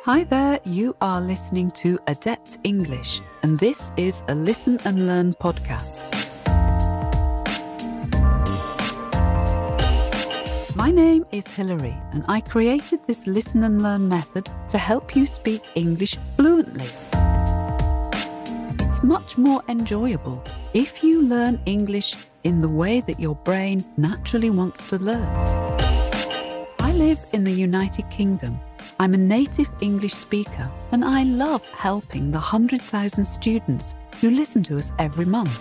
Hi there, you are listening to Adept English, and this is a Listen and Learn podcast. My name is Hilary, and I created this Listen and Learn method to help you speak English fluently. It's much more enjoyable if you learn English in the way that your brain naturally wants to learn. I live in the United Kingdom. I'm a native English speaker, and I love helping the 100,000 students who listen to us every month.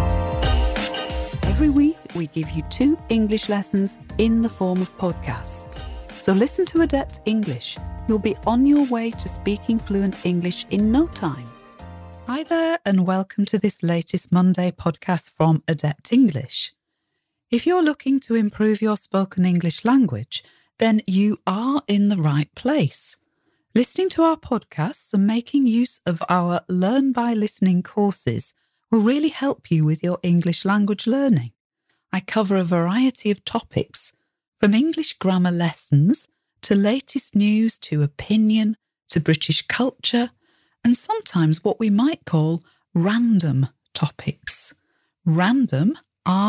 Every week, we give you 2 English lessons in the form of podcasts. So listen to Adept English. You'll be on your way to speaking fluent English in no time. Hi there, and welcome to this latest Monday podcast from Adept English. If you're looking to improve your spoken English language, then you are in the right place. Listening to our podcasts and making use of our Learn by Listening courses will really help you with your English language learning. I cover a variety of topics, from English grammar lessons to latest news to opinion to British culture, and sometimes what we might call random topics. Random,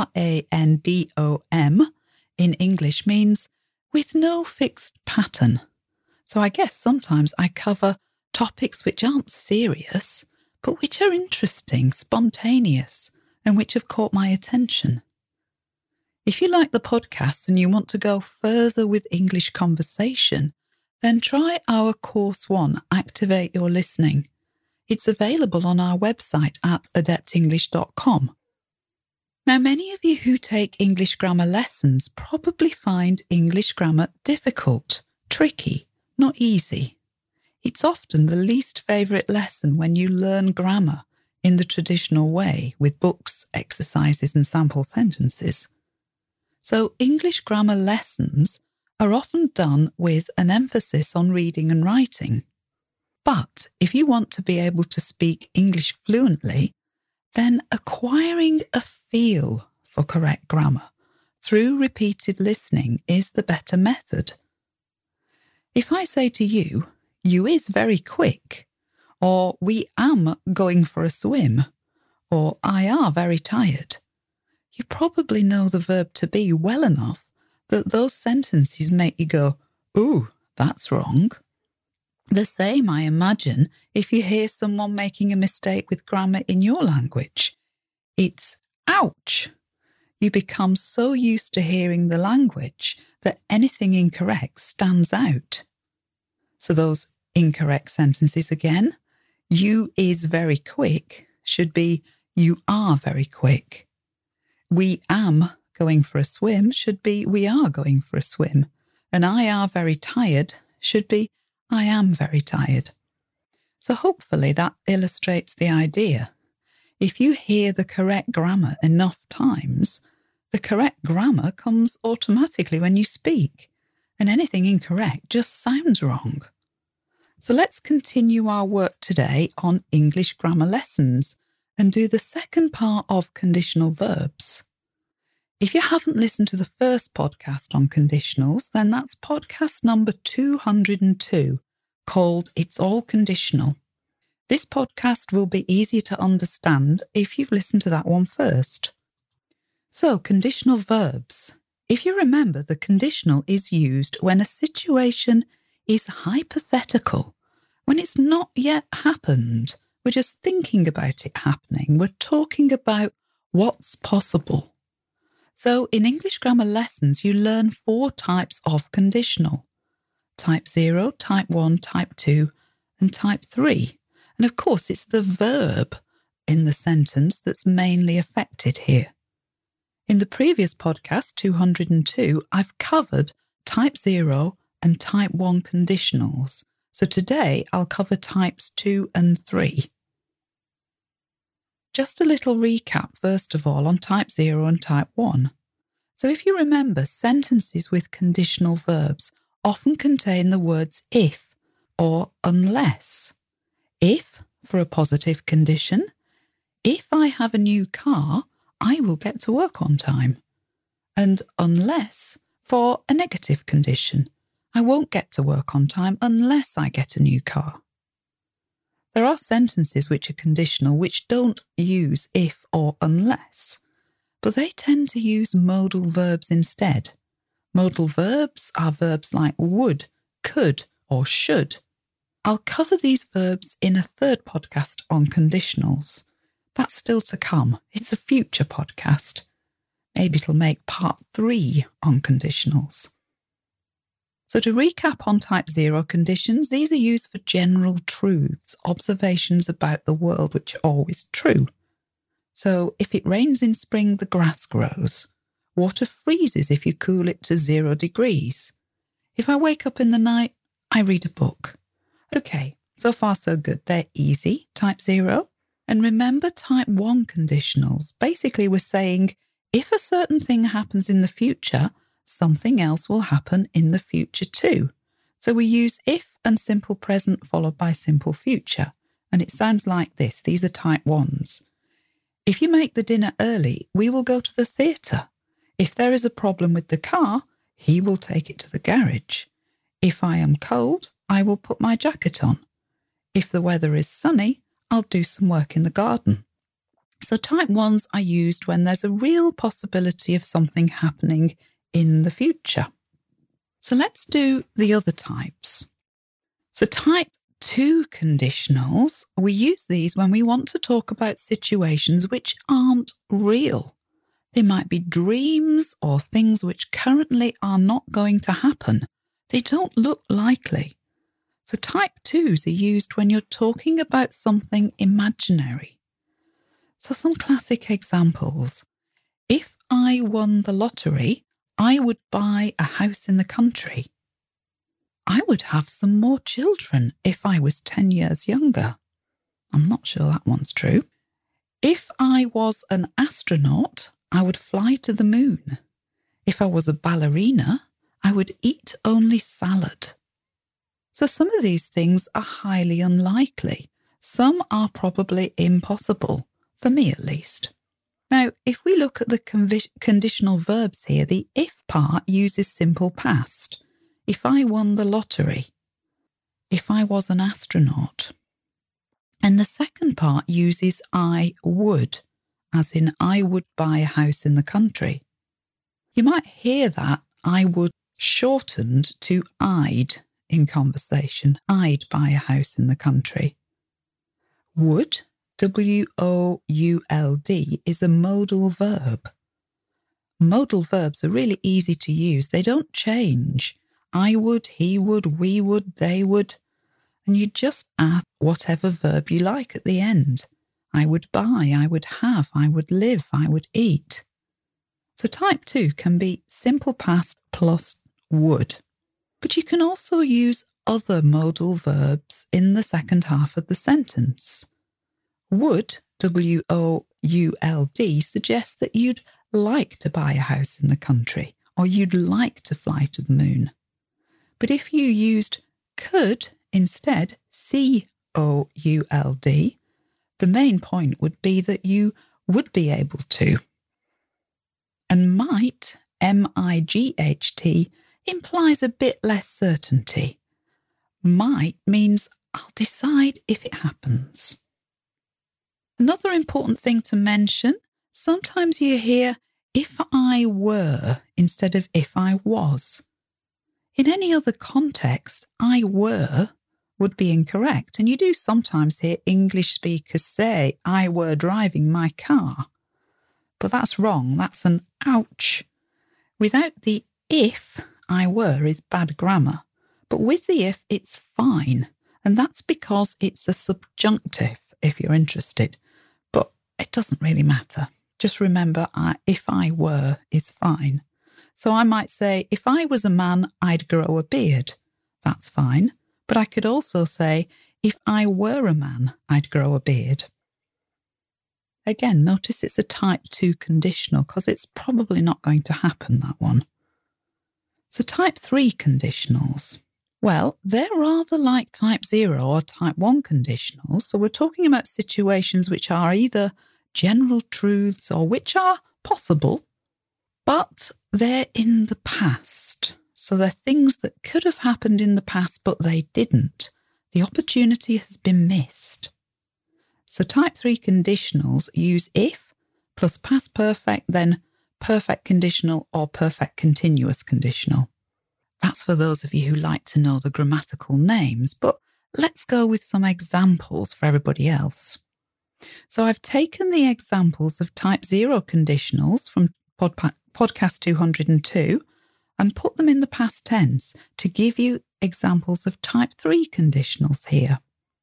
R-A-N-D-O-M, in English means with no fixed pattern. So I guess sometimes I cover topics which aren't serious, but which are interesting, spontaneous, and which have caught my attention. If you like the podcast and you want to go further with English conversation, then try our Course 1, Activate Your Listening. It's available on our website at adeptenglish.com. Now, many of you who take English grammar lessons probably find English grammar difficult, tricky, not easy. It's often the least favourite lesson when you learn grammar in the traditional way with books, exercises and sample sentences. So English grammar lessons are often done with an emphasis on reading and writing. But if you want to be able to speak English fluently, then acquiring a feel for correct grammar through repeated listening is the better method. If I say to you, you is very quick, or we am going for a swim, or I are very tired, you probably know the verb to be well enough that those sentences make you go, ooh, that's wrong. The same, I imagine, if you hear someone making a mistake with grammar in your language. It's ouch. You become so used to hearing the language that anything incorrect stands out. So those incorrect sentences again, you is very quick should be you are very quick. We am going for a swim should be we are going for a swim. And I are very tired should be I am very tired. So hopefully that illustrates the idea. If you hear the correct grammar enough times, the correct grammar comes automatically when you speak, and anything incorrect just sounds wrong. So let's continue our work today on English grammar lessons and do the second part of conditional verbs. If you haven't listened to the first podcast on conditionals, then that's podcast number 202, called It's All Conditional. This podcast will be easier to understand if you've listened to that one first. So, conditional verbs. If you remember, the conditional is used when a situation is hypothetical, when it's not yet happened. We're just thinking about it happening. We're talking about what's possible. So in English grammar lessons, you learn 4 types of conditional. Type 0, Type 1, Type 2 and Type 3. And of course, it's the verb in the sentence that's mainly affected here. In the previous podcast, 202, I've covered Type 0 and Type 1 conditionals. So today I'll cover Types 2 and 3. Just a little recap, first of all, on Type 0 and Type 1. So if you remember, sentences with conditional verbs often contain the words if or unless. If, for a positive condition. If I have a new car, I will get to work on time. And unless, for a negative condition. I won't get to work on time unless I get a new car. There are sentences which are conditional which don't use if or unless, but they tend to use modal verbs instead. Modal verbs are verbs like would, could, or should. I'll cover these verbs in a third podcast on conditionals. That's still to come. It's a future podcast. Maybe it'll make part 3 on conditionals. So to recap on type 0 conditions, these are used for general truths, observations about the world which are always true. So if it rains in spring, the grass grows. Water freezes if you cool it to 0 degrees. If I wake up in the night, I read a book. Okay, so far so good. They're easy, type 0. And remember type 1 conditionals. Basically, we're saying if a certain thing happens in the future, something else will happen in the future too. So we use if and simple present followed by simple future. And it sounds like this. These are type 1s. If you make the dinner early, we will go to the theatre. If there is a problem with the car, he will take it to the garage. If I am cold, I will put my jacket on. If the weather is sunny, I'll do some work in the garden. So type 1s are used when there's a real possibility of something happening in the future. So let's do the other types. So type 2 conditionals, we use these when we want to talk about situations which aren't real. They might be dreams or things which currently are not going to happen. They don't look likely. So type 2s are used when you're talking about something imaginary. So some classic examples. If I won the lottery, I would buy a house in the country. I would have some more children if I was 10 years younger. I'm not sure that one's true. If I was an astronaut, I would fly to the moon. If I was a ballerina, I would eat only salad. So some of these things are highly unlikely. Some are probably impossible, for me at least. Now, if we look at the conditional verbs here, the if part uses simple past. If I won the lottery. If I was an astronaut. And the second part uses I would, as in I would buy a house in the country. You might hear that I would shortened to I'd in conversation. I'd buy a house in the country. Would, W-O-U-L-D, is a modal verb. Modal verbs are really easy to use. They don't change. I would, he would, we would, they would. And you just add whatever verb you like at the end. I would buy, I would have, I would live, I would eat. So type 2 can be simple past plus would. But you can also use other modal verbs in the second half of the sentence. Would, W-O-U-L-D, suggests that you'd like to buy a house in the country or you'd like to fly to the moon. But if you used could instead, C-O-U-L-D, the main point would be that you would be able to. And might, M-I-G-H-T, implies a bit less certainty. Might means I'll decide if it happens. Another important thing to mention, sometimes you hear if I were instead of if I was. In any other context, I were would be incorrect, and you do sometimes hear English speakers say, I were driving my car. But that's wrong, that's an ouch. Without the if, I were is bad grammar, but with the if, it's fine, and that's because it's a subjunctive, if you're interested. But it doesn't really matter. Just remember, if I were is fine. So I might say, if I was a man, I'd grow a beard. That's fine. But I could also say, if I were a man, I'd grow a beard. Again, notice it's a type 2 conditional because it's probably not going to happen, that one. So type 3 conditionals. Well, they're rather like type 0 or type 1 conditionals. So we're talking about situations which are either general truths or which are possible, but they're in the past. So they're things that could have happened in the past, but they didn't. The opportunity has been missed. So type 3 conditionals use if plus past perfect, then perfect conditional or perfect continuous conditional. That's for those of you who like to know the grammatical names, but let's go with some examples for everybody else. So I've taken the examples of type 0 conditionals from podcast 202 and put them in the past tense to give you examples of type 3 conditionals here.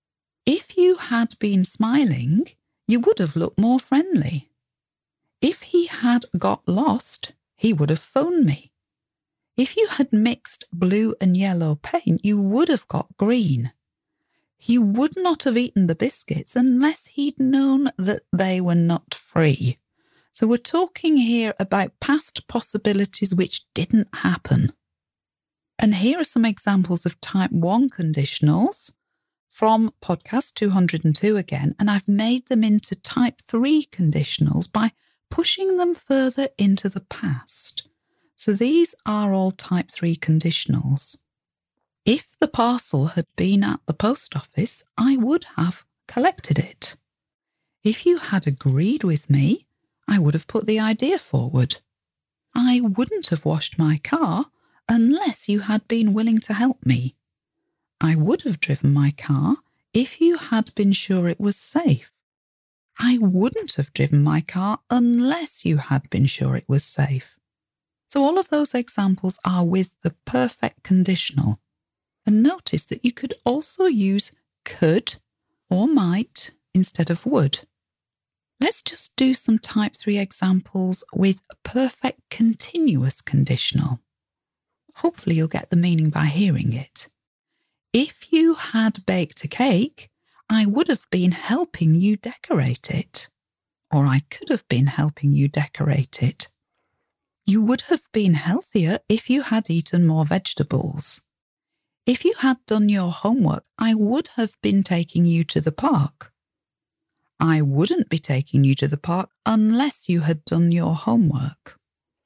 If you had been smiling, you would have looked more friendly. If he had got lost, he would have phoned me. If you had mixed blue and yellow paint, you would have got green. He would not have eaten the biscuits unless he'd known that they were nut-free. So we're talking here about past possibilities which didn't happen. And here are some examples of type 1 conditionals from podcast 202 again, and I've made them into type 3 conditionals by pushing them further into the past. So these are all type 3 conditionals. If the parcel had been at the post office, I would have collected it. If you had agreed with me, I would have put the idea forward. I wouldn't have washed my car unless you had been willing to help me. I would have driven my car if you had been sure it was safe. I wouldn't have driven my car unless you had been sure it was safe. So all of those examples are with the perfect conditional. And notice that you could also use could or might instead of would. Let's just do some type 3 examples with a perfect continuous conditional. Hopefully you'll get the meaning by hearing it. If you had baked a cake, I would have been helping you decorate it. Or I could have been helping you decorate it. You would have been healthier if you had eaten more vegetables. If you had done your homework, I would have been taking you to the park. I wouldn't be taking you to the park unless you had done your homework.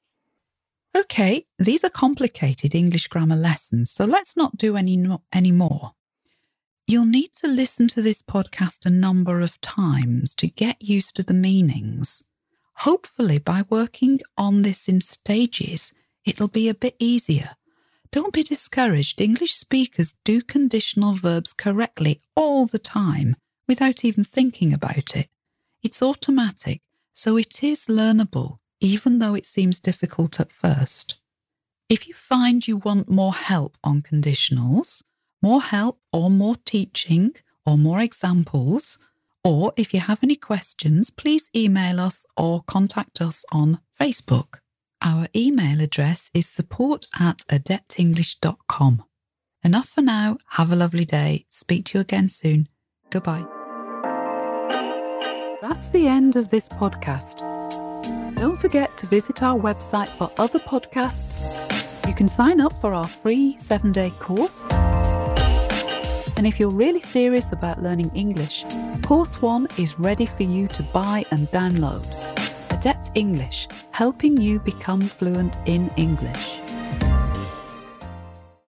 Okay, these are complicated English grammar lessons, so let's not do any more. You'll need to listen to this podcast a number of times to get used to the meanings. Hopefully, by working on this in stages, it'll be a bit easier. Don't be discouraged. English speakers do conditional verbs correctly all the time without even thinking about it. It's automatic, so it is learnable, even though it seems difficult at first. If you find you want more help on conditionals, more help or more teaching or more examples, or if you have any questions, please email us or contact us on Facebook. Our email address is support@adeptenglish.com. Enough for now. Have a lovely day. Speak to you again soon. Goodbye. That's the end of this podcast. Don't forget to visit our website for other podcasts. You can sign up for our free 7-day course. And if you're really serious about learning English, Course 1 is ready for you to buy and download. Adept English, helping you become fluent in English.